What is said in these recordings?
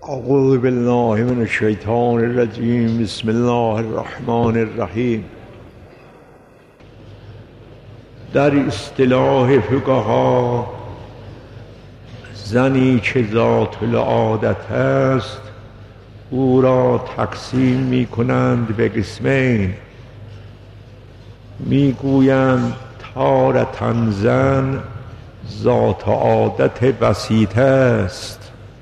اعوذ بالله من الشیطان الرجیم. بسم الله الرحمن الرحیم. در اصطلاح فقها زنی که ذات العادت است او را تقسیم می کنند به قسمین. می گویند تارة زن ذات عادت بسیطه است،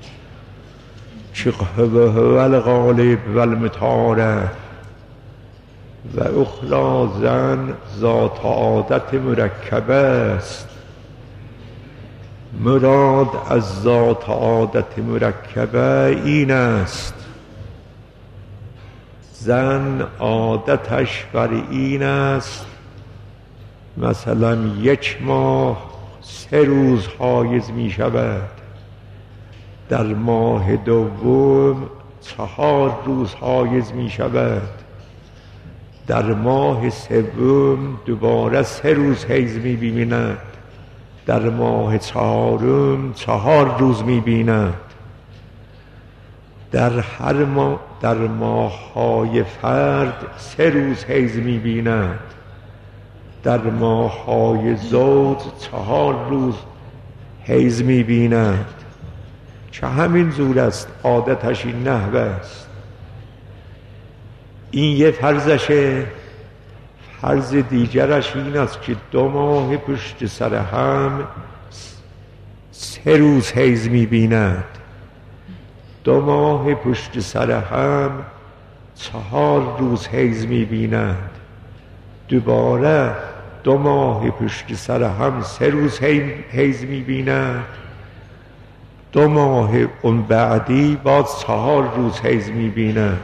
شقه و الغالب و المتاره، و اخری زن ذات عادت مرکبه است. مراد از ذات عادت مرکبه این است زن عادتش بر این است مثلا 1 ماه 3 روز حایض می شود، در ماه دوم 4 روز حایض می شود، در ماه سوم دوباره 3 روز حیض می بیند، در ماه 4م 4 روز می بیند. در ماه‌های فرد 3 روز حیض می بیند، در ماه‌های زوج 4 روز حیض می بیند. چه همین زور است، عادتش این نحوه است. این یه فرضشه. فرض دیگرش این است که 2 ماه پشت سر هم 3 روز حیض می بیند، 2 ماه پشت سر هم 4 روز حیض می بیند، دوباره 2 ماه پشت سر هم 3 روز حیض می بیند، 2 ماه اون بعدی باز 4 روز حیض می بیند.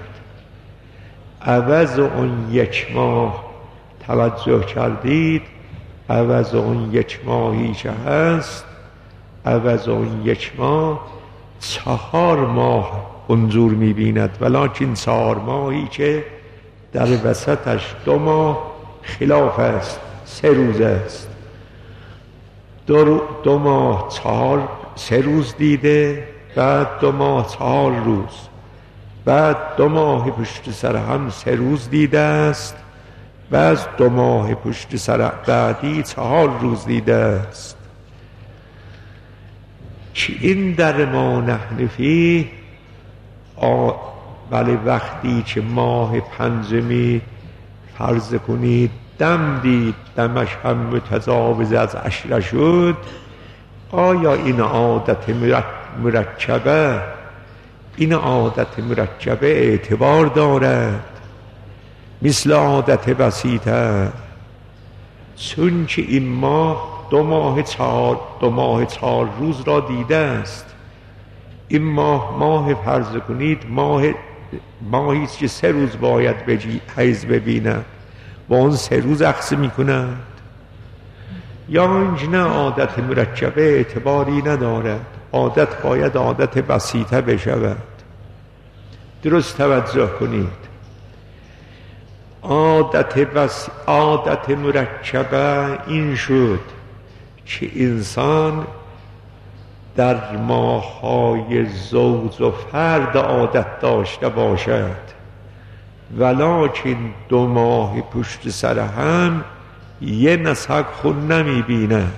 عوض اون 1 ماه توجه کردید، عوض اون 1 ماهی که هست، عوض اون 1 ماه 4 ماه اونجور می بیند، ولیکن 4 ماهی که در وسطش 2 ماه خلاف است، 3 روز است. 2 ماه 3 روز دیده، بعد 2 ماه 4 روز، بعد 2 ماه پشت سر هم 3 روز دیده است، بعد 2 ماه پشت سر بعدی 4 روز دیده است. که این در ما نحن فیه، ولی وقتی که ماه 5 فرض کنید دم دید، دمش هم متجاوز از 10 شد، آیا این عادت مرکبه، این عادت مرکبه اعتبار دارد مثل عادت بسیطه؟ چون که این ماه 2 ماه 4 روز را دیده است. این ماه فرض کنید ماهی که 3 روز باید حیض ببیند و اون 3 روز اخذ می کند. یا اینکه نه، عادت مرکبه اعتباری ندارد، عادت باید عادت بسیطه بشود. درست توجه کنید. عادت مرکبه این شد که انسان در ماه‌های زوج و فرد عادت داشته باشد، ولکن 2 ماه پشت سر هم یه نسق خون نمی بیند.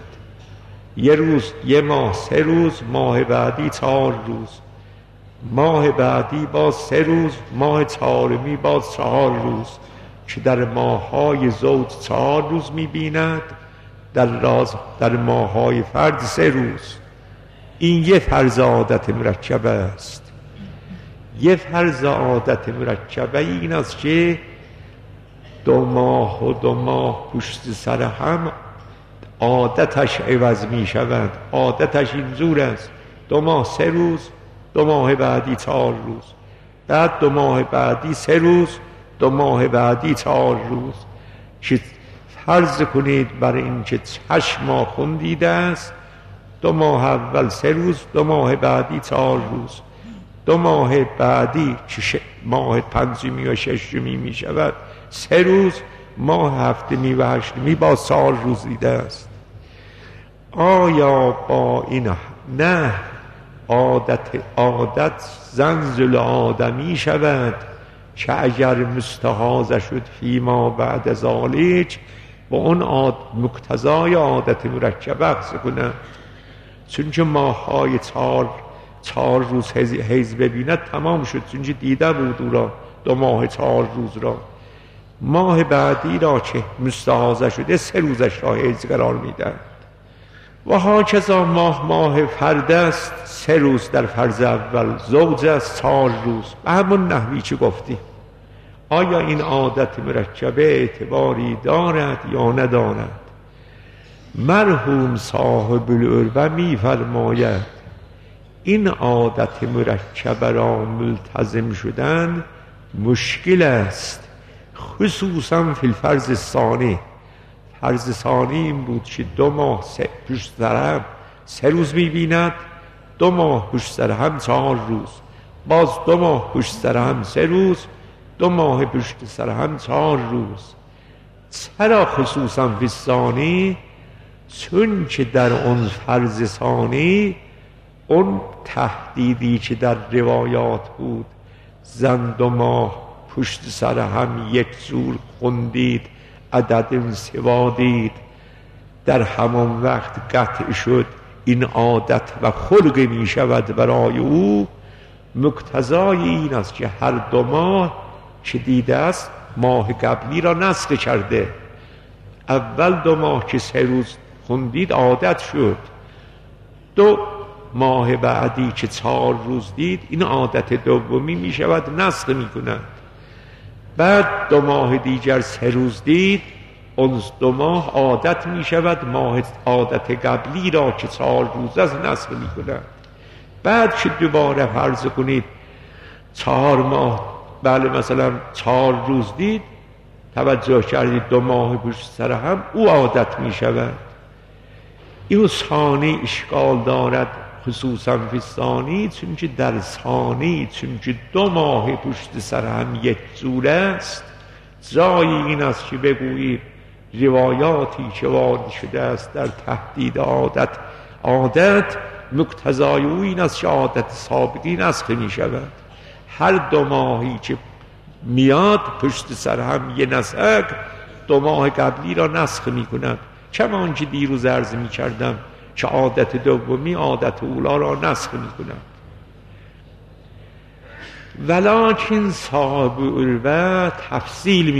1 ماه 3 روز، ماه بعدی 4 روز، ماه بعدی باز 3 روز، ماه 4می باز 4 روز، که در ماه‌های زوج 4 روز می بیند، در ماه‌های فرد 3 روز. این یه فرض عادت مرکبه است. یه فرض عادت مرکبه این است که 2 ماه و 2 ماه پشت سر هم عادتش عوض می شود. عادتش اینجور است: 2 ماه 3 روز، 2 ماه بعدی 4 روز، بعد 2 ماه بعدی 3 روز، 2 ماه بعدی 4 روز. که فرض کنید برای این که 8 ماه خون دیده است، 2 ماه اول 3 روز، 2 ماه بعدی 4 روز، 2 ماه بعدی که ماه 5 و 6 می شود 3 روز، ماه 7 و 8 با 4 روز دیده است. آیا با این نه عادت زنزل آدمی شود، که اگر مستحاض شد فیما بعد ذالک، و اون مقتضای عادت مرکبه اخذ کنه. چون که ماه‌های 4 روز حیض ببیند تمام شد، چون که دیده بود او را 2 ماه 4 روز را. ماه بعدی را که مستحاض شده 3 روزش را حیض قرار میدن. و هاکذا ماه فرد است، 3 روز در فرض اول، زوج است 4 روز. به همون نحوی که گفتیم. آیا این عادت مرکبه اعتباری دارد یا ندارد؟ مرحوم صاحب العروة می فرماید این عادت مرکبه را ملتزم شدن مشکل است، خصوصا فی الفرض الثانی. فرض ثانی این بود که 2 ماه پشت سر هم 3 روز می‌بیند، 2 ماه پشت سر هم 4 روز، باز 2 ماه پشت سر هم 3 روز، 2 ماه پشت سر هم 4 روز. چرا خصوصا فی الثانی؟ چون که در اون فرض ثانی اون تهدیدی که در روایات بود، زن 2 ماه پشت سر هم یک جور خوندید، عدد سوا دید، در همان وقت قطع شد این عادت و خلق می شود برای او. مقتضای این است که هر 2 ماه که دیده است ماه قبلی را نسخ کرده. اول 2 ماه که 3 روز خوندید عادت شد، 2 ماه بعدی که 4 روز دید این عادت دومی می شود، نسخ می کند. بعد 2 ماه دیگر 3 روز دید، اون 2 ماه عادت می شود، ماه عادت قبلی را که 4 روز است نسخ می کند. بعد که دوباره فرض کنید 4 ماه، بله مثلا 4 روز دید، توجه کردید 2 ماه پشت سر هم، او عادت می شود. این ثانی اشکال دارد، خصوصا فی ثانی، چون که در ثانی چون که 2 ماه پشت سر هم یک جور است. جای این است که بگویید روایاتی که وارد شده است در تهدید عادت مقتضای او این است که عادت سابقی نسخ می شود. هر 2 ماهی که میاد پشت سر هم یه نسخ، 2 ماه قبلی را نسخ می کند. کمان که دیروز عرض می کردم که عادت دومی عادت اولا را نسخ می کند. ولکن صاحب العروة تفصیل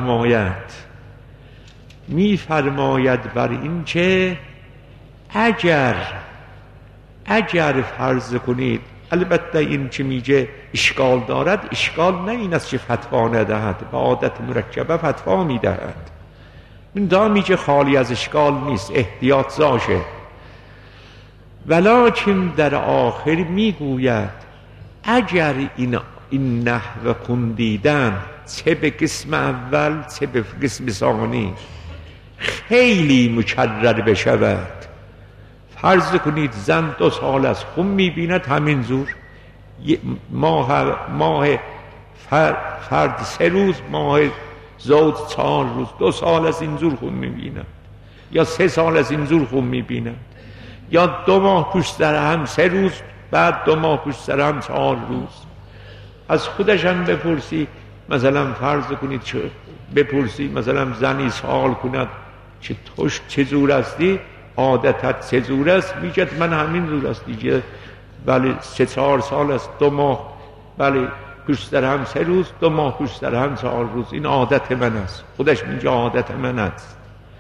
می فرماید بر این که اگر فرض کنید، البته این که میگه اشکال دارد، اشکال نه این است که فتوا ندهد، به عادت مرکبه فتوا میدهد، این دا میگه خالی از اشکال نیست، احتیاط زاشه. ولکن در آخر میگوید اگر این نحو خوندیدن چه به قسم اول چه به قسم ثانی خیلی مکرر بشود، فرض کنید زن 2 سال از خون میبیند، همین زور ماه فرد 3 روز، ماه زوج 4 روز، 2 سال از این زور خون میبیند، یا 3 سال از این زور خون میبیند، یا 2 ماه پشت سر هم 3 روز، بعد 2 ماه پشت سر هم 4 روز. از خودش هم بپرسی، مثلا فرض کنید بپرسی مثلا زنی سوال کند که توش چه زور هستی، عادتت چه زور است، میگه من همین زور است دیگه، ولی 3-4 سال است، 2 ماه بله پشت سر هم 3 روز، 2 ماه پشت سر هم 4 روز، این عادت من است. خودش میگه عادت من است.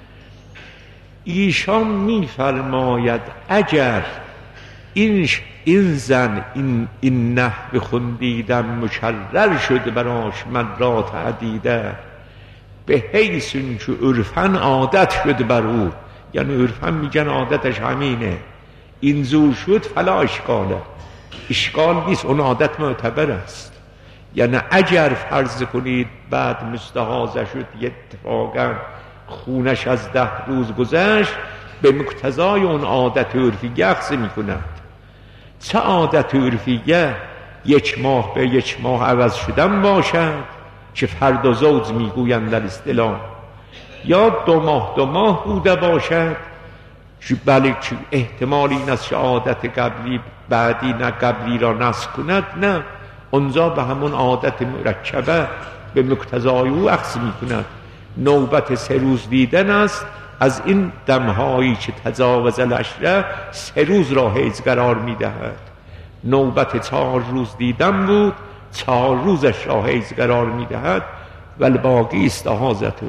ایشان میفرماید اگر این زن این نحو خوندیدن مکرر شده براش مرات عدیده، به حیث که عرفاً عادت شده بر او، یعنی عرفاً میگن عادتش همینه، این زور شد فلا اشکاله، اشکال نیست، اون عادت معتبر است. یعنی اگر فرض کنید بعد مستحاضه شد اتفاقاً خونش از 10 روز گذشت، به مقتضای اون عادت عرفیه اخذ می کند. چه عادت عرفیه 1 ماه به 1 ماه عوض شدن باشد که فرد و زوج می گویند در اصطلاح، یا 2 ماه بوده باشد، بله احتمال این است که عادت قبلی بعدی نه قبلی را نسخ کند، نه، اونجا به همون عادت مرکبه به مقتضای او اخذ می کند. نوبت 3 روز دیدن است، از این دمهایی که تجاوز العشره 3 روز را حیض قرار می دهد. نوبت 4 روز دیدن بود، 4 روزش را حیض قرار می دهد. ولی باقی استحاضته.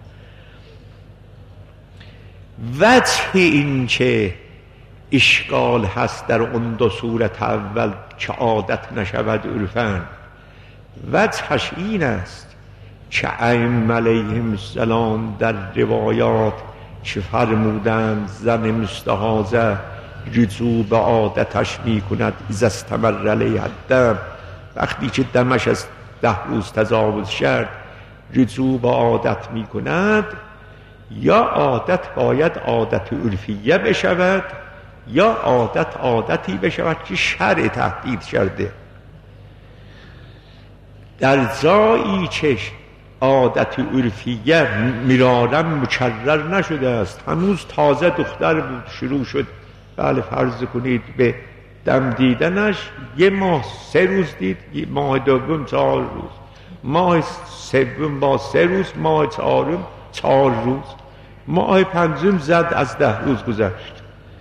وجه این که اشکال هست در اون 2 صورت اول که عادت نشود عرفاً، وجهش این است که ائمه علیهم السلام در روایات چه فرمودند زن مستحاضه رجوع به عادتش می کند اذا استمر علیها الدم، وقتی که دمش از 10 روز تجاوز شد رجوع به عادت می کند. یا عادت باید عادت عرفیه بشود، یا عادتی بشود که شرع تهدید کرده. در جایی که عادت عرفیه مرارا مکرر نشده است، هنوز تازه دختر بود، شروع شد بله فرض کنید به دم دیدنش، 1 ماه 3 روز دید، ماه دوم 4 روز، ماه سوم با 3 روز، ماه چهارم 4 روز، ماه پنجم زد از 10 روز گذشت.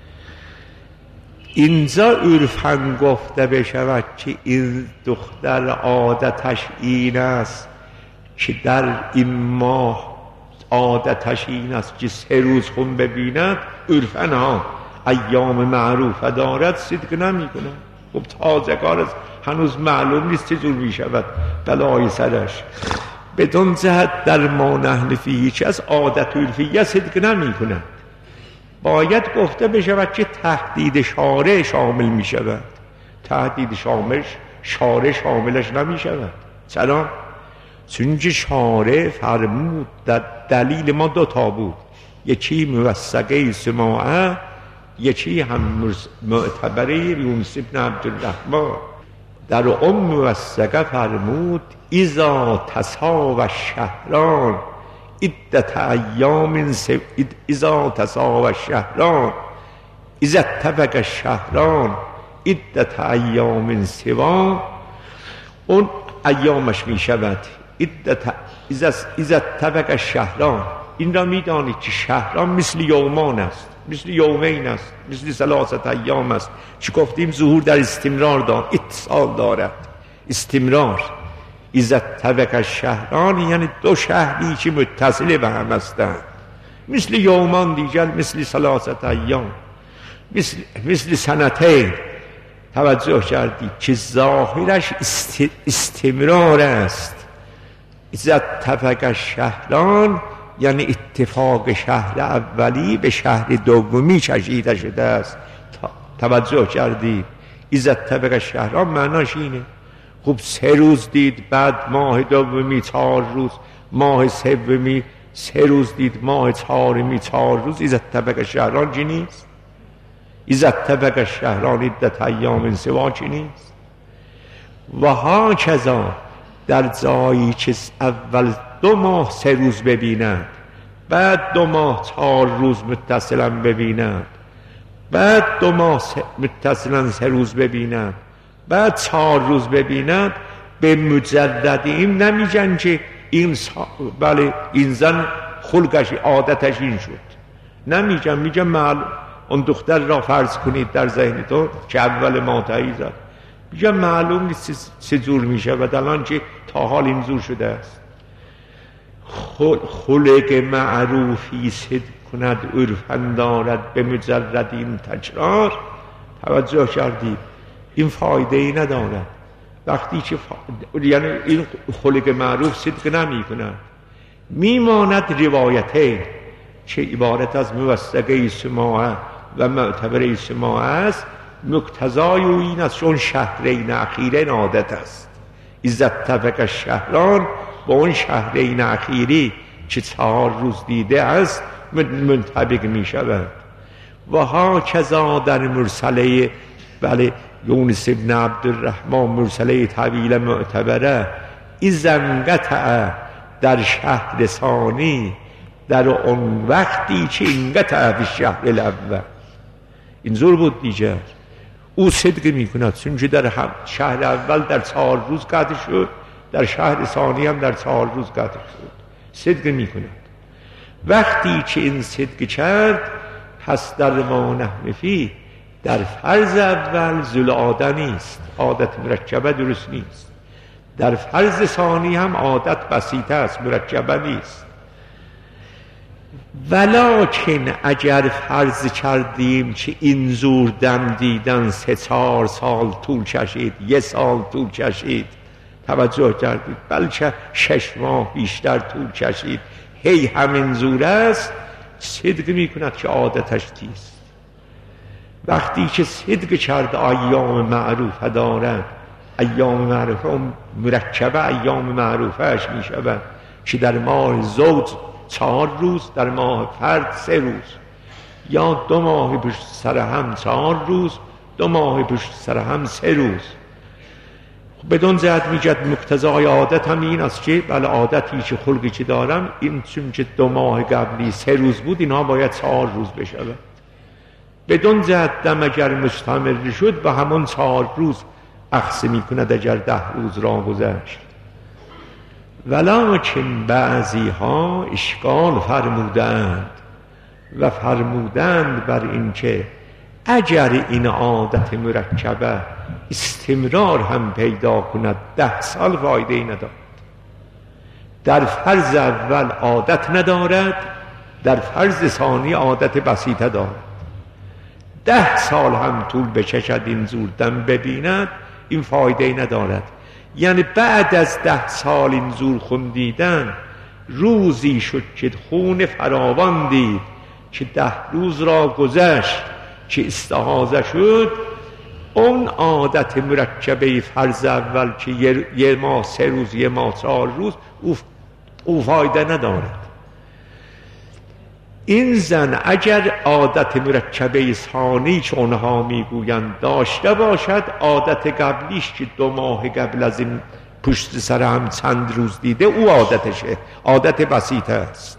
اینجا عرفاً گفته بشود که این دختر عادتش این است که در این ماه عادتش این است که 3 روز خون ببیند، عرفاً ها ایام معروفه دارد، صدق نمی کند. خب تازه کار است، هنوز معلوم نیست چجور می شود بلای سرش. بدون جهت در ما نحن فیه هیچ از عادت عرفیه صدق نمی کند. باید گفته بشود که تهدید شارع شامل می شود. تهدید شارع شاملش نمی شود. چرا؟ چون شارع فرمود در دلیل ما 2 تا بود، یکی موثقه سماعه، یکی هم معتبره یونس بن عبدالرحمن. در موثقه فرمود اذا تساوی الشهران عدت ایام اذا تساوی الشهران اذا اتفق الشهران عدت ایام سوا، اون ایامش می شود اذا اتفق الشهران. این را می دانید که شهران مثل یومان است، مثل یومین است، مثل 3 ایام است که گفتیم ظهور در استمرار دارد، اتصال دارد، استمرار. اذا اتفق الشهران یعنی 2 شهری که متصل به هم هستند، مثل یومان دیگر، مثل 3 ایام، مثل سنتین. توجه کردید که ظاهرش استمرار است. اذا اتفق الشهران یعنی اتفاق شهر اولی به شهر دومی چشیده شده است. توجه کردید؟ اذا اتفق الشهران معناش اینه. خب 3 روز دید، بعد ماه دومی 4 روز، ماه سومی 3 روز دید، ماه چهارمی 4 روز. اذا اتفق الشهران چی نیست؟ اذا اتفق الشهران عدت ایام سوا چی نیست؟ و ها کذا در جایی که اول 2 ماه 3 روز ببیند، بعد 2 ماه 4 روز متصلا ببیند، بعد 2 ماه متصلا 3 روز ببیند، بعد 4 روز ببیند، به مجرد این نمیگن که این بله این زن خلقش عادتش این شد، نمیگن، میگن معلوم. اون دختر را فرض کنید در ذهنتون که اول ماتعی زد، میگن معلوم نیست چجور میشه و الان که تا حال این زور شده است. خلق معروفی صدق کند عرفاً دارد به مجرد این تکرار. توجه کردید؟ این فایده ای ندارد. وقتی که یعنی این خلق معروف صدق نمی کند، میماند روایتین که عبارت از موثقه سماعه و معتبره سماعه است. مقتضای او این است چون شهرین اخیرین عادت است. اذا اتفق الشهران با اون شهرین اخیری که 4 روز دیده است منطبق می شود. و ها کذا در مرسله بله یونس بن عبدالرحمن مرسله طویل معتبره اذا انقطع در شهر ثانی در اون وقتی که انقطع فی الشهر الاول. اینجور بود دیگر. او صدق میکند، چون در شهر اول در 4 روز قطع شد، در شهر ثانی هم در 4 روز قطع شد. صدق میکند. وقتی که این صدق کرد، پس در ما نحن فیه، در فرض اول ذل عاده نیست، عادت مرکبه درست نیست. در فرض ثانی هم عادت بسیطه است، مرکبه نیست. ولکن اگر فرض کردیم که این زور دم دیدن 3-4 سال طول کشید، 1 سال طول کشید، توجه کردید، بلکه 6 ماه بیشتر طول کشید، هی همین زور است، صدق میکند که عادتش چیست. وقتی که صدق کرد ایام معروفه دارد، ایام معروفه مرکبه ایام معروفهش میشود که در ماه زوج 4 روز، در ماه فرد 3 روز، یا 2 ماه پشت سر هم 4 روز، 2 ماه پشت سر هم 3 روز. بدون جهت میگد مقتضای عادت هم این است که بله عادتی که خلقی که دارم این، چون که 2 ماه قبلی 3 روز بود، اینها باید 4 روز بشود. بدون جهت دم اگر مستمر شد به همون 4 روز اخذ میکند اگر 10 روز را گذشت. ولکن بعضی ها اشکال فرمودند و فرمودند بر این که اگر این عادت مرکبه استمرار هم پیدا کند 10 سال فایده ای ندارد. در فرض اول عادت ندارد، در فرض ثانی عادت بسیطه دارد. 10 سال هم طول بکشد این زوردم ببیند، این فایده ای ندارد. یعنی بعد از 10 سال این زور خون دیدن، روزی شد که خون فراوان دید که 10 روز را گذشت که استحاضه شد، اون عادت مرکبه فرض اول که 1 ماه 3 روز، 1 ماه 4 روز، او فایده ندارد. این زن اگر عادت مرکبه ثانی که اونها میگویند داشته باشد، عادت قبلیش که 2 ماه قبل از این پشت سر هم چند روز دیده، او عادتشه، عادت بسیطه است.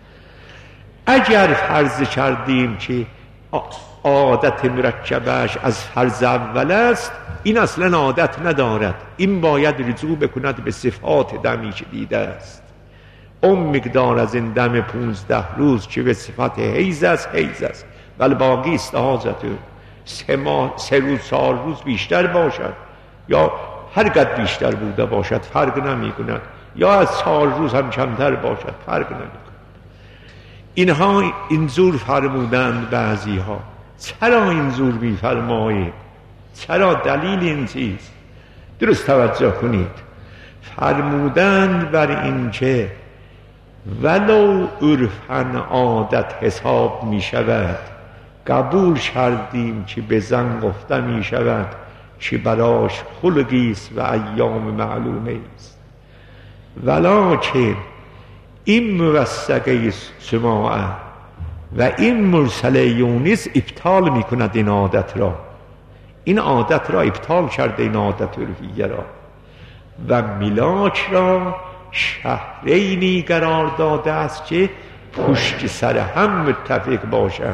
اگر فرض کردیم که عادت مرکبش از فرض اول است، این اصلا عادت ندارد، این باید رجوع بکند به صفات دمی که دیده است. اون مقدار از این دم 15 روز که به صفت حیض است، حیض است، ولی باقی استحاضته. 3 روز 4 روز بیشتر باشد یا هر قد بیشتر بوده باشد فرق نمی کند، یا از 4 روز هم کمتر باشد فرق نمی کند. اینها این زور فرمودند بعضی ها. چرا این زور می فرمایید؟ چرا دلیل این چیز؟ درست توجه کنید. فرمودند بر این که ولو عرفاً عادت حساب می شود، قبول کردیم که به زن گفته می شود که براش خلقی است و ایام معلومه است، ولکن این موثقه سماعه و این مرسله یونس ابطال می کند این عادت را. این عادت را ابطال کرده، این عادت عرفیه را، و ملاک را شهرینی قرار داده است که پشت سر هم متفق باشند.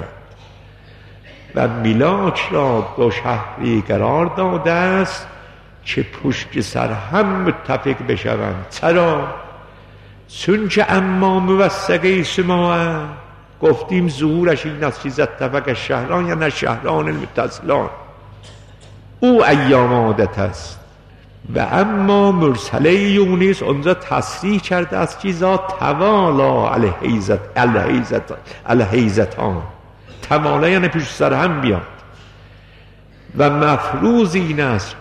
و ملاک را 2 شهری قرار داده است که پشت سر هم متفق بشوند. چرا؟ چون که اما موثقه سماعه گفتیم ظهورش این است که اتفق الشهران، یعنی شهران المتصلان، او ایام عادت است. و اما مرسله یونس اونجا تصریح کرده است که ذات توالا الحیزتان، توالا یعنی پیش سر هم بیاد. و مفروض این است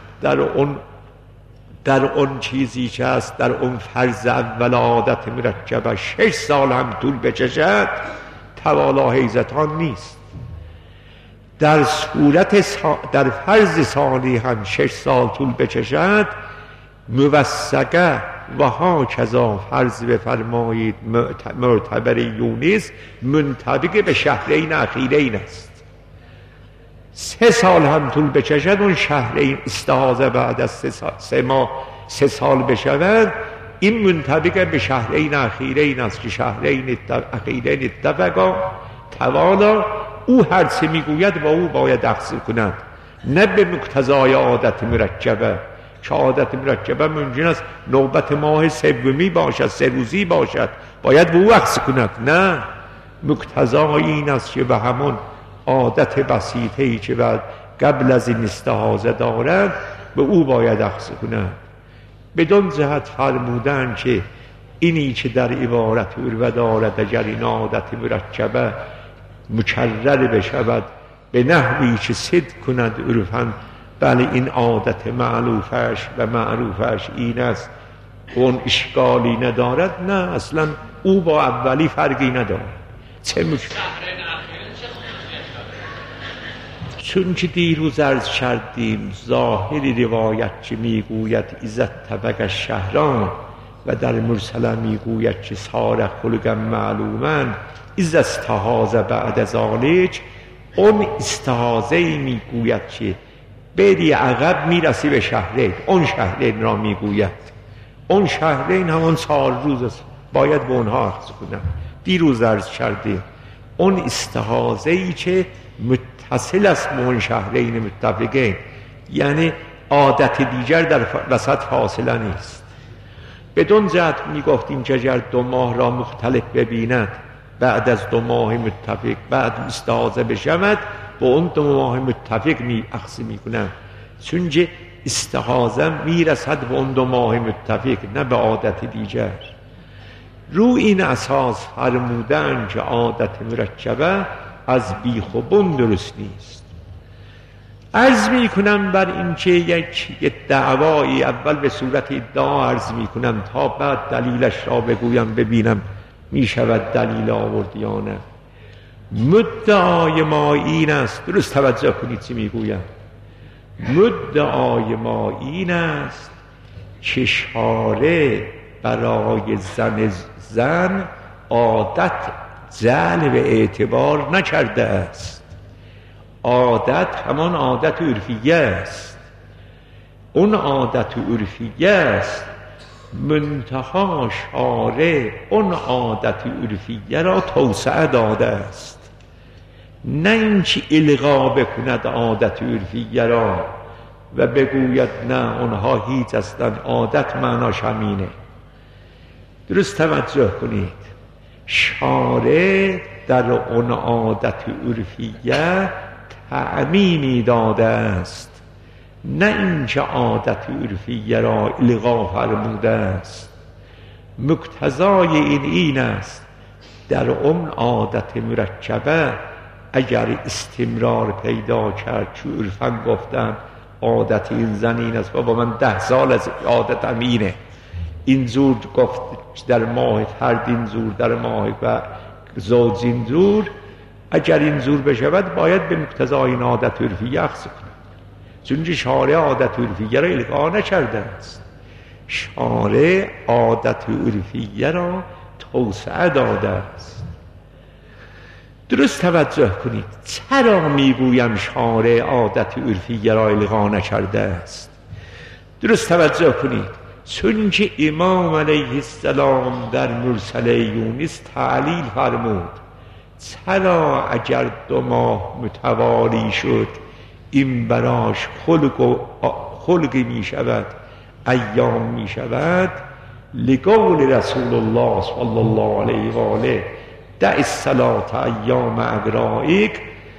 در اون چیزی که است، در اون فرض اول عادت مرکبه 6 سال هم طول بکشد، توالا حیزتان نیست. در در فرض ثانی هم 6 سال طول بکشد، موثقه و ها کذا فرض بفرمایید معتبر یونس منطبق به شهرین اخیرین است. 3 سال هم طول بکشد، اون شهرین استحاضه بعد از 3 سال بشود، این منطبق به شهرین اخیرین است که شهرین اخیرین اتفقا توالا، او هر چه میگوید با او باید اخذ کند. نه به مقتضای عادت مرکبه، که عادت مرکبه ممکن است نوبت ماه سومی باشد، 3 روزی باشد، باید به او عکس کند. نه، مقتضای این است که به همون عادت بسیطه‌ای که بعد قبل از این استحاضه دارد به او باید عکس کند. بدون جهت فرمودن که اینی که در عبارت عربه دارد اگر این عادت مرکبه مکرر بشود به نحوی که صدق کند عرفاً، بله این عادت معلوفش و معروفش این است، اون اشکالی ندارد. نه، اصلا او با اولی فرقی ندارد. چون که دیروز عرض کردیم ظاهر روایت که میگوید ایزد طبق شهران و در مرسله میگوید که سار خلقا معلوما از استحاضه بعد ذالک، اون استحاضه میگوید که بری عقب میرسی به شهرین، اون شهرین را میگوید. اون شهرین همون 4 روز است، باید به اونها عرض کنم. دیروز عرض کردیم اون استحاضه ای که متصل است به اون شهرین متفقین، یعنی عادت دیگر در وسط فاصله نیست. بدون جهت میگفتیم که اگر 2 ماه را مختلف ببیند بعد از 2 ماه متفق بعد استحاضه بشود با اون 2 ماه متفق عکس میکنن، چون که استحاضه میرسد به اون 2 ماه متفق، نه به عادت دیگر. رو این اساس فرمودن که عادت مرکبه از بیخ و بن درست نیست. عرض میکنم بر این که یک دعوایی اول به صورت ادعا عرض میکنم تا بعد دلیلش را بگویم ببینم میشود دلیل آورد یا نه. مدعای ما این است، درست توجه کنید چی میگویم. مدعای ما این است که شارع برای زن عادت جلب اعتبار نکرده است. عادت همان عادت عرفیه است، اون عادت عرفیه است، منتها شارع اون عادت عرفیه را توسعه داده است، نه اینکه الغا بکند عادت عرفیه را و بگوید نه اونها هیچ هستند، عادت معناش همینه. درست توجه کنید، شارع در اون عادت عرفیه تعمیمی داده است، نه اینکه عادت عرفیه را الغا فرموده است. مقتضای این است در اون عادت مرکبه اگر استمرار پیدا کرد، چون عرفاً گفتن عادت این زن این است، بابا من 10 سال از عادت امینه، این زور گفت در ماه فرد این زور، در ماه و زوج این زور، اگر این زور بشود باید به مقتضای این عادت عرفیه عکس کند، چون شارع عادت عرفیه را الغا نکرده است، شارع عادت عرفیه را توسعه داده است. درست توجه کنید، چرا میگویم شارع عادت عرفیه را الغا نکرده است؟ درست توجه کنید، چون که امام علیه السلام در مرسله یونس تعلیل فرمود چرا اگر 2 ماه متوالی شد این براش خلقی می شود، ایام می شود، لقول رسول الله صلی الله علیه و آله دع الصلاة ایام اقرائک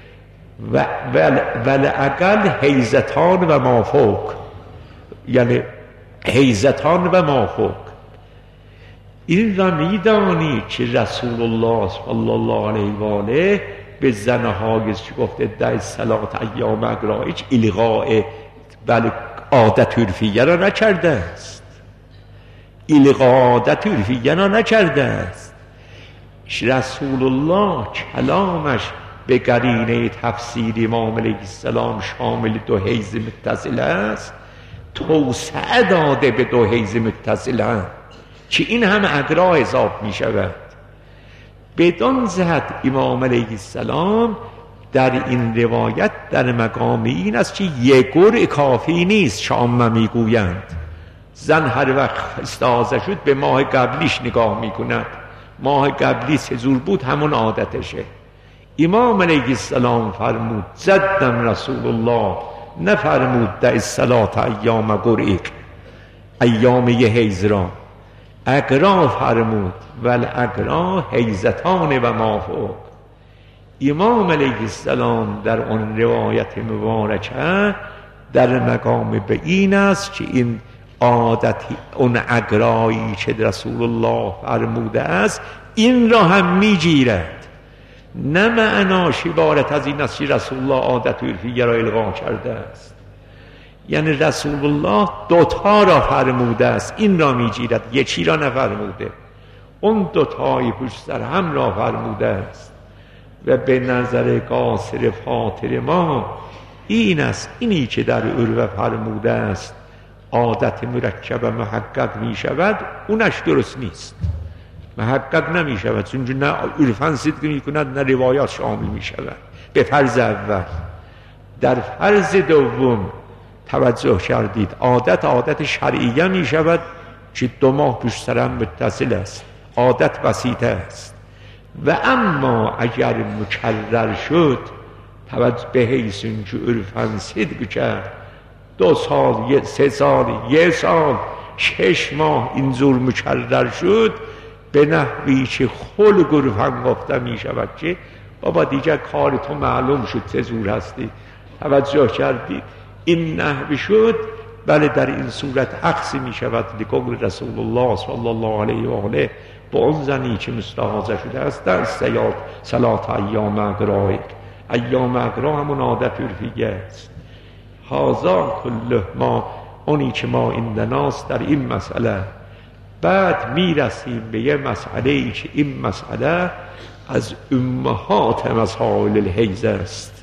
ولعقل حیزتان و مافوق، یعنی حیزتان و مافوق. این را میدانی که رسول الله صلی الله علیه و آله به زنهای که گفته دع الصلاة ایام اقرائک الغاء بل عادت عرفیه را نکرده است، الغاء عادت عرفیه را نکرده است. رسول الله کلامش به قرینه تفسیر امام علیه السلام شامل 2 حیز متصل است، توسعه داده به 2 حیز متصل که این هم اقرا حساب می شود. بدان جهت امام علیه السلام در این روایت در مقام این است که 1 قرع کافی نیست. شامه می گویند زن هر وقت استحاضه شد به ماه قبلیش نگاه می کند، ماه قبلی 3 زور بود همون عادتشه. امام علیه السلام فرمود زدم رسول الله نفرمود دع الصلاة ایام قرئ، ایام یه حیض را. اقرا فرمود والاقرا حیضتان و ما فوق. امام علیه السلام در اون روایت مبارکه در مقام به این است که این عادتی اون اقرایی که رسول الله فرموده است این را هم میگیرد. نه معناش عبارت از این است که رسول الله عادت عرفیه را الغا کرده است، یعنی رسول الله دوتا را فرموده است این را میگیرد، یکی را نفرموده. اون دوتای پشت سر هم را فرموده است و به نظر قاصر فاطر ما این است، اینی که در عروه فرموده است عادت مرکب محقق می شود، اونش درست نیست، محقق نمی شود، چون نه عرفان صدق می کند نه روایات شامل می شود. به فرض اول. در فرض دوم توجه کردید عادت شرعیه می شود که 2 ماه پشت سر هم متصل است، عادت بسیطه است. و اما اگر مکرر شد توجه به حیث که عرفان صدق کرد 2 سال 3 سال 1 سال 6 ماه اینجور مکرر شد، به نحوی که خلق عرفان گفته می شود که بابا دیگر کار تو معلوم شد چه زور هستی. توجه کردید این نحوی شد. بله در این صورت عکس می شود لقول رسول الله صلی الله علیه و آله با اون زنی که مستحاضه شده است در صلات ایام اقرا. ایام اقرا همون عادت عرفیه است. هذا کله ما اونی که ما عندناست در این مسئله. بعد میرسیم به یه مسئله ای که این مسئله از امهات مسائل الحیض است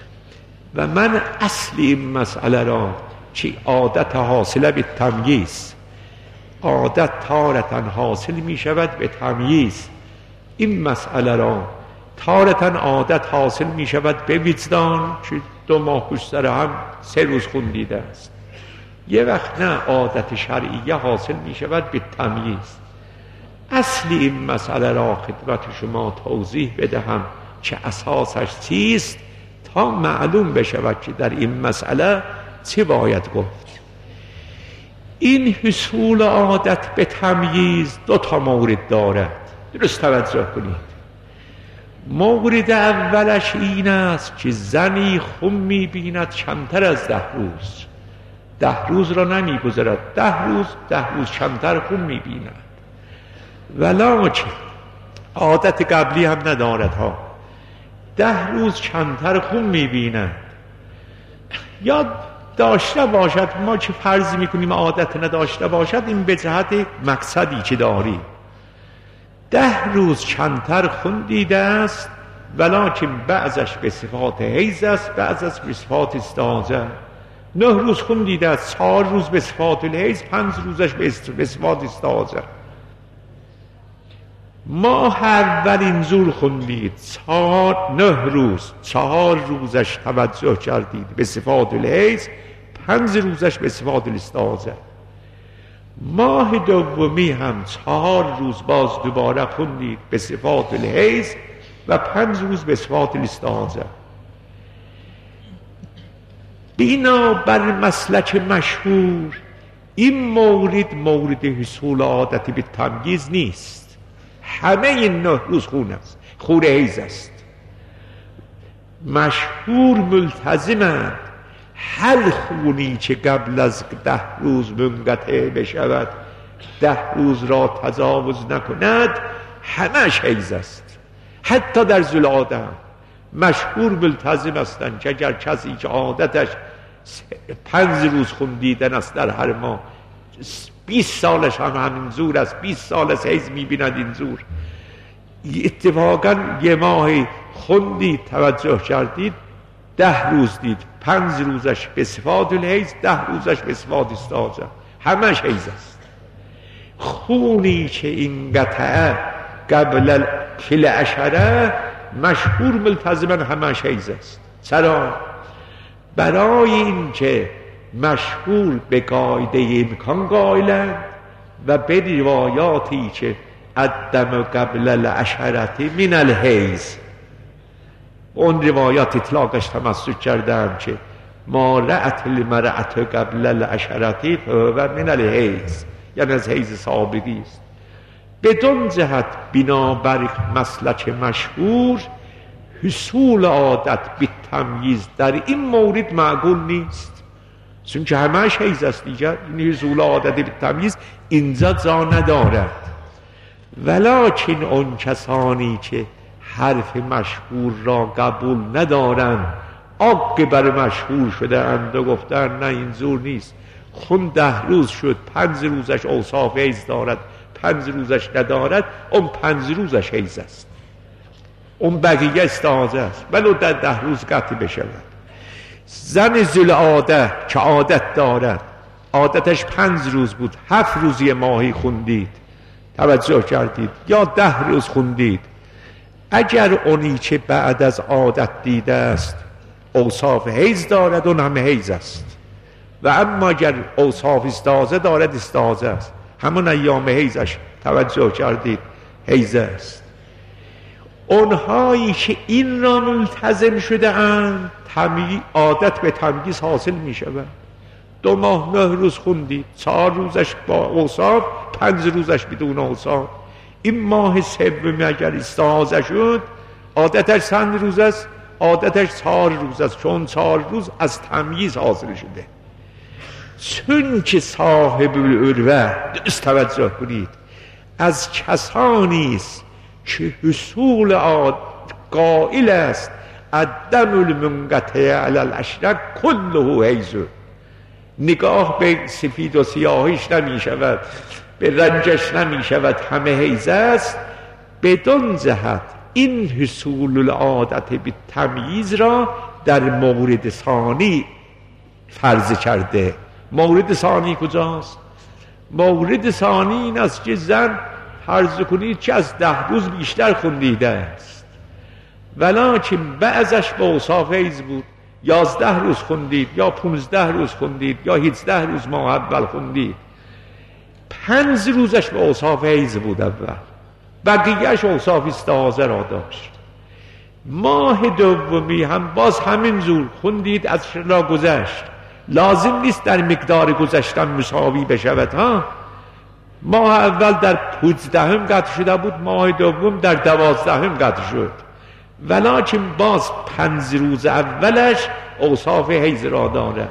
و من اصل این مسئله را که عادت حاصله به تمییز، عادت تارتاً حاصل می شود به تمییز، این مسئله را تارتاً عادت حاصل می شود به وجدان که 2 ماه پشت سر هم 3 روز خون دیده است. یه وقت نه عادت شرعیه حاصل می شود به تمییز. اصل این مسئله را خدمت شما توضیح بدهم که اساسش چیست تا معلوم بشود که در این مسئله چه باید گفت. این حصول عادت به تمییز 2 تا مورد دارد، درست توجه کنید. مورد اولش این است که زنی خون می بیند کمتر از 10 روز، 10 روز را نمی گذارد، 10 روز کمتر خون می بیند، ولکن عادت قبلی هم ندارد ها، 10 روز کمتر خون می بیند. یا داشته باشد، ما چه فرض می کنیم عادت نداشته باشد، این به جهت مقصدی که داری. 10 روز کمتر خون دیده است ولکن بعضش به صفات حیض است، بعضش به صفات استحاضه. 9 روز خون دیده است، 4 روز به صفات الحیض، 5 روزش به صفات استحاضه. ماه اول اینجور خوندید 9 روز، 4 روزش توجه کردید به صفات الحیض، 5 روزش به صفات الاستحاضه. ماه دومی هم 4 روز باز دوباره خوندید به صفات الحیض و 5 روز به صفات الاستحاضه. بنا بر مسلک مشهور این مورد حصول عادت به تمییز نیست، همه این 9 روز خون است، خون حیض است. مشهور ملتزمند هر خونی که قبل از 10 روز منقطع بشود 10 روز را تجاوز نکند همش حیض است. حتی در ذوالعاده مشهور ملتزم هستند که اگر کسی که عادتش 5 روز خون دیدن است در هر ماه 20 سالش هم همین زور است، 20 سال است حیض میبیند این زور، اتفاقا یه ماه خوندید توجه کردید 10 روز دید، 5 روزش به صفات الحیض، 10 روزش به صفات استحاضه، همش حیض است. خونی که این قطعه قبل کل عشره مشهور ملتزمن همش حیض است. چرا؟ برای این که مشهور به قاعده امکان قائلند و به روایاتی که الدم قبل العشرة من الحیض، اون روایات اطلاقش تمسک کردن که ما رأت المرأة قبل العشرة فهو من الحیض، یعنی از حیض سابقی است. بدون جهت بنابر مسلک مشهور حصول عادت به تمییز در این مورد معقول نیست، چون که همهش حیض است دیگر. این حصول عادت به تمییز اینجا جا ندارد. ولکن اون کسانی که حرف مشهور را قبول ندارند، آق بر مشهور شده اند و گفتن نه این زور نیست، خون 10 روز شد 5 روزش اوصاف حیض دارد 5 روزش ندارد، اون 5 روزش حیض است، اون بقیه استعاضه است، ولو در 10 روز قطع بشود. زن ذل عاده که عادت دارد، عادتش 5 روز بود، 7 روز یه ماهی خوندید، توجه کردید، یا 10 روز خوندید، اگر اونی که بعد از عادت دیده است اوصاف حیض دارد، اون همه حیض است. و اما اگر اوصاف استعاضه دارد، استعاضه است، همون ایام حیضش، توجه کردید، حیض است. اونهایی که این را ملتزم شده اند، عادت به تمییز حاصل می شود. 2 ماه 9 روز خوندید، 4 روزش با اوصاف، 5 روزش بدون اوصاف. این ماه سوم اگر استعاضه شد، عادتش چند روز است؟ عادتش 4 روز است، چون 4 روز از تمییز حاصل شده. چون که صاحب العروه، توجه کنید، از کسانی است که حصول قائل است الدم المنقطع علی الاشرق کله حیض، نگاه به سفید و سیاهیش نمی شود، به رنجش نمی شود، همه حیض است. بدون جهت این حصول العادت به تمییز را در مورد ثانی فرض کرده. مورد ثانی کجاست؟ مورد ثانی این است که زن فرض کنید که از 10 روز بیشتر خوندیده است، ولکن بعضش با اوصاف حیض بود، 11 روز خوندید یا 15 روز خوندید یا 18 روز ماه اول خوندید، 5 روزش با اوصاف حیض بود اول، بقیهش اوصاف استعاضه را داشت. ماه دومی هم باز همین جور خوندید، از را گذشت، لازم نیست در مقدار گذشتن مساوی بشود ها. ماه اول در 15 قطع شده بود، ماه دوم در 12 قطع شد، ولکن باز 5 روز اولش اوصاف حیض را دارد.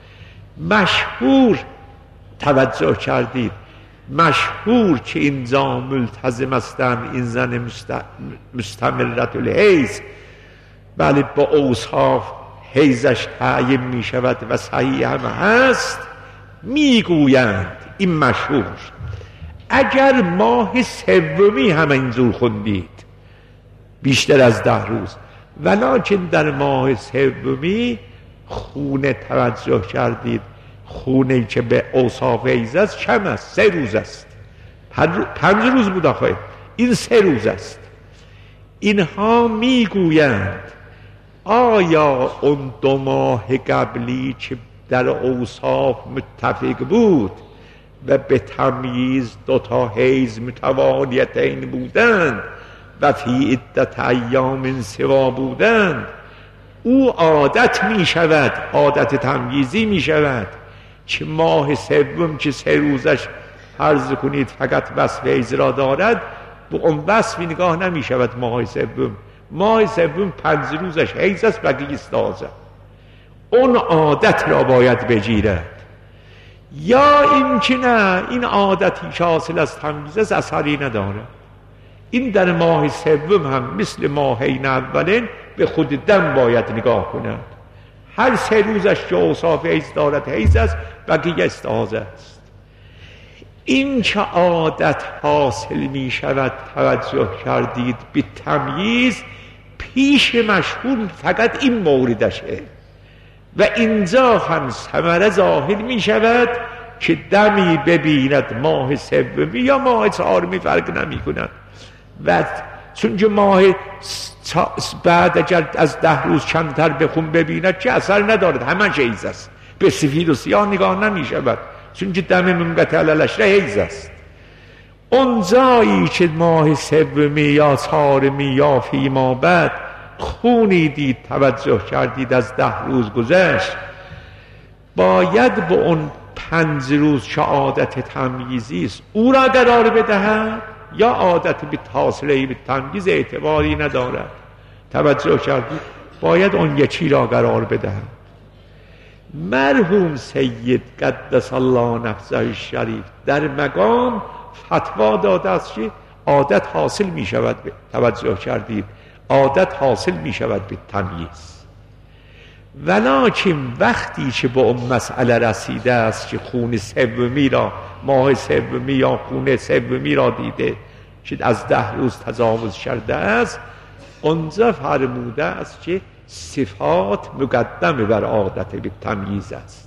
مشهور، توجه کردید، مشهور که اینجا ملتزم هستند این زن مستمرت الحیض، بله با اوصاف حیضش تعیین می شود و صحیح هم هست، میگویند این مشهور اگر ماه سومی هم اینجور خوندید بیشتر از 10 روز، ولکن در ماه سومی خونه، توجه کردید، خونه که به اوصاف حیض است کم است، 3 روز است، 5 روز بود آخه، این 3 روز است. اینها میگویند آیا اون 2 ماه قبلی که در اوصاف متفق بود و به تمییز 2 تا حیض متوالیتین بودند و فی عدت ایام سوا بودند، او عادت می شود، عادت تمییزی می شود که ماه سوم که 3 روزش فرض کنید فقط وصف حیض را دارد، به اون وصف نگاه نمی شود. ماه سوم 5 روزش حیض است، بقیه استعاضه، اون عادت را باید بگیرد. یا این که نه، این عادتی که حاصل از تمییز است اثری نداره، این در ماه سوم هم مثل ماهین اولین به خود دم باید نگاه کند، هر 3 روزش که اوصاف حیض دارد حیض است، بقیه استعاضه است. این که عادت حاصل می شود، توجه کردید، به تمییز، پیش مشهور فقط این موردشه و اینجا هم ثمره ظاهر می شود که دمی ببیند ماه سومی یا ماه 4 فرق نمی کند، و چون که ماه بعد اگر از 10 روز کمتر بخون ببیند که اثر ندارد، همه حیض است، به سفید و سیاه نگاه نمی شود، چون که دم منقطع علی الاشرق حیض است. اون جایی که ماه سومی یا 4 یا فیما بعد خونی دید، توجه کردید از 10 روز گذشت باید به اون 5 روز که عادت تمییزی است او را قرار بدهد یا عادت به حاصله به تمییز اعتباری ندارد؟ توجه کردید؟ باید اون یکی را قرار بدهد. مرحوم سید قدس الله نفسه الشریف در مقام فتوا داده است که عادت حاصل می شود توجه کردید؟ عادت حاصل می شود به تمییز، ولکن وقتی که به اون مسئله رسیده است که خون سومی را ماه سومی یا خون سومی را دیده که از 10 روز تجاوز کرده است، اونجا فرموده است که صفات مقدم بر عادت به تمییز است.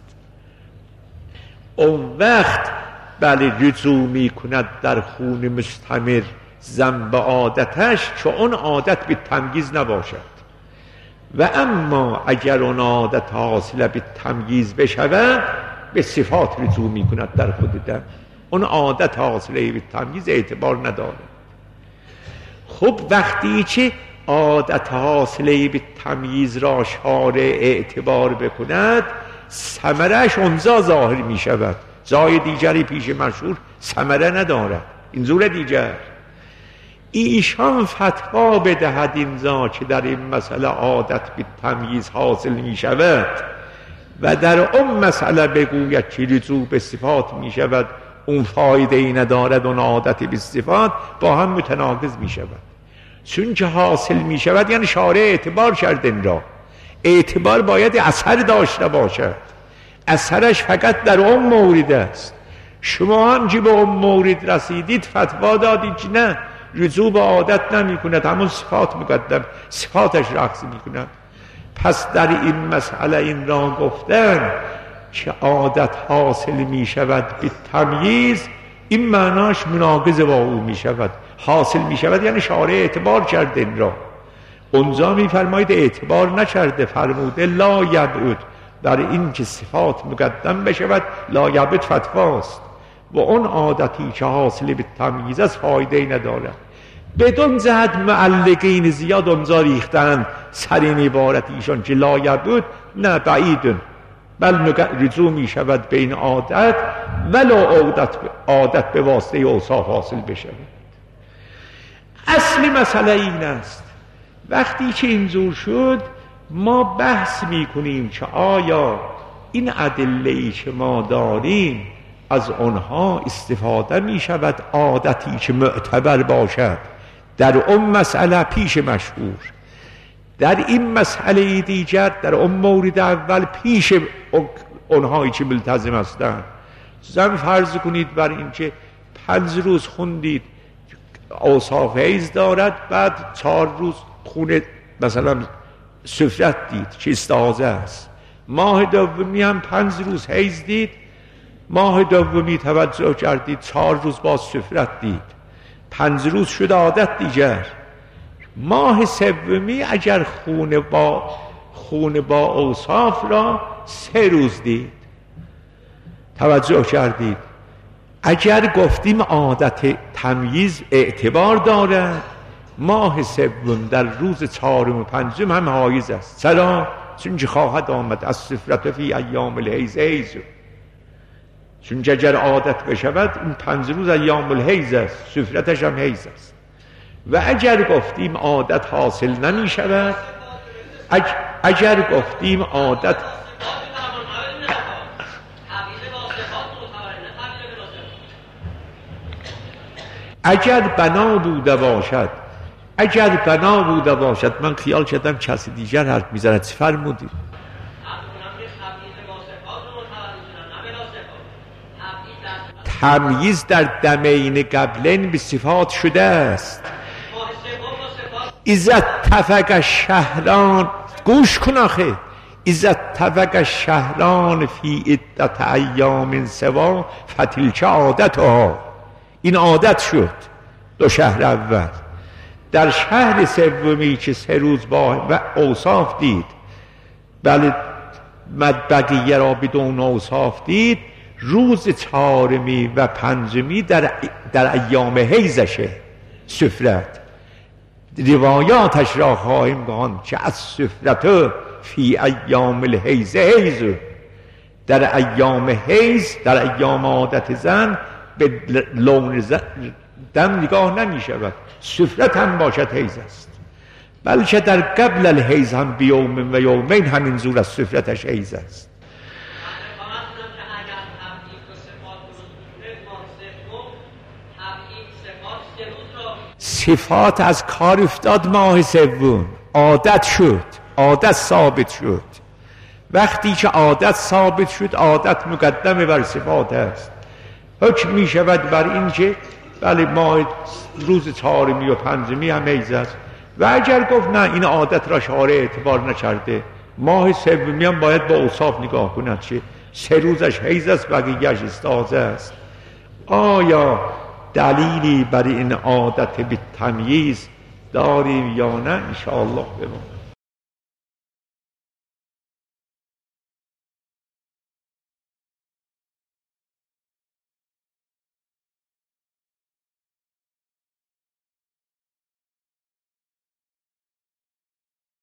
اون وقت بله رجوع می کند در خون مستمر ذنب عادتش که اون عادت به تمییز نباشد. و اما اگر اون عادت حاصل به تمییز بشود به صفات رجوع می کند در خود دم، اون عادت حاصله به تمییز اعتبار نداره. خب وقتی که عادت حاصله به تمییز را شارع اعتبار بکند ثمرش اونجا ظاهر می شود، جای دیگری پیش مشهور ثمره ندارد. این زور دیگر ایشان فتوا بدهد اینجا که در این مسئله عادت به تمییز حاصل می شود و در اون مسئله بگوید که رجوع به صفات می شود اون فایده ای ندارد، اون عادت به صفات با هم متناقض می شود. چون که حاصل می شود یعنی شارع اعتبار کردن را، اعتبار باید اثر داشته باشد، اثرش فقط در اون مورد است. شما هم که به اون مورد رسیدید فتوا دادید که نه رجوع به عادت نمی کند، همون صفات مقدم، صفاتش رقص می کند. پس در این مسئله این را گفتن که عادت حاصل می شود به تمییز، این معناش مناقض با او می شود. حاصل می شود یعنی شارع اعتبار کرده این را. اونجا می فرماید اعتبار نکرده، فرموده لا یبعد، در این که صفات مقدم بشود لا یبعد فتواست و اون عادتی که حاصل به تمییز است فایده ندارد. بدون جهت معلقین زیاد اونجا ریختن سر این عبارت ایشان که لا یبعد، نه بعیدن، بل رجوع می شود بین عادت ولا عادت به واسطه اوصاف حاصل بشود. اصل مسئله این است. وقتی که اینجور شد ما بحث می کنیم که آیا این ادله‌ای که ما داریم از آنها استفاده می شود عادتی که معتبر باشد در اون مسئله پیش مشهور، در این مسئله دیگر در اون مورد اول پیش اونهایی که ملتزم هستند. زن فرض کنید بر این که 5 روز خوندید اوصاف حیض دارد، بعد 4 روز خون مثلا سفرت دید که استحاضه است، ماه دومی هم 5 روز حیض دید، ماه دومی توجه کردید 4 روز باز سفرت دید، 5 روز شد عادت دیگر. ماه سومی اگر خون با اوصاف را 3 روز دید، توجه کردید، اگر گفتیم عادت تمییز اعتبار دارد، ماه سوم در روز 4 و 5 هم حایض است. چرا؟ چون خواهد آمد از سفرت فی ایام الحیض حیض، چون اگر عادت بشود این 5 روز ایام الحیض است، سفرتش هم حیض است. و اگر گفتیم عادت حاصل نمی شود، اگر گفتیم عادت اگر بنا بوده باشد، من خیال کردم کسی دیگر حرف میزند، چی فرمودید؟ تمییز در دمین قبلین به صفات شده است. اذا اتفق الشهران، گوش کن آخه، اذا اتفق الشهران فی عدت ایام سوا فتلک عادتها، این عادت شد 2 شهر اول. در شهر سومی که 3 روز با اوصاف دید، بله بقیه را بدون اوصاف دید، روز 4 و 5 در ایام حیضشه سفرت. روایاتش را خواهیم گفت که از سفرت فی ایام الحیض حیض، در ایام حیض، در ایام عادت زن به لون دم نگاه نمی شود، سفرت هم باشد حیض است، بلکه در قبل الحیض هم بیوم و یومین همین زور از سفرتش حیض است. صفات از کار افتاد ماه سوم، عادت شد، عادت ثابت شد. وقتی که عادت ثابت شد، عادت مقدم بر صفات است. حکم می شود بر این که بله ماه روز چهارمی و پنجمی هم حیض است، و اگر گفت نه این عادت را شارع اعتبار نکرده، ماه سومی هم باید با اوصاف نگاه کند که 3 روزش حیض است بقیه‌اش استحاضه است. آیا دلیلی بر این عادت به تمییز داریم یا نه؟ ان شاء الله بمون.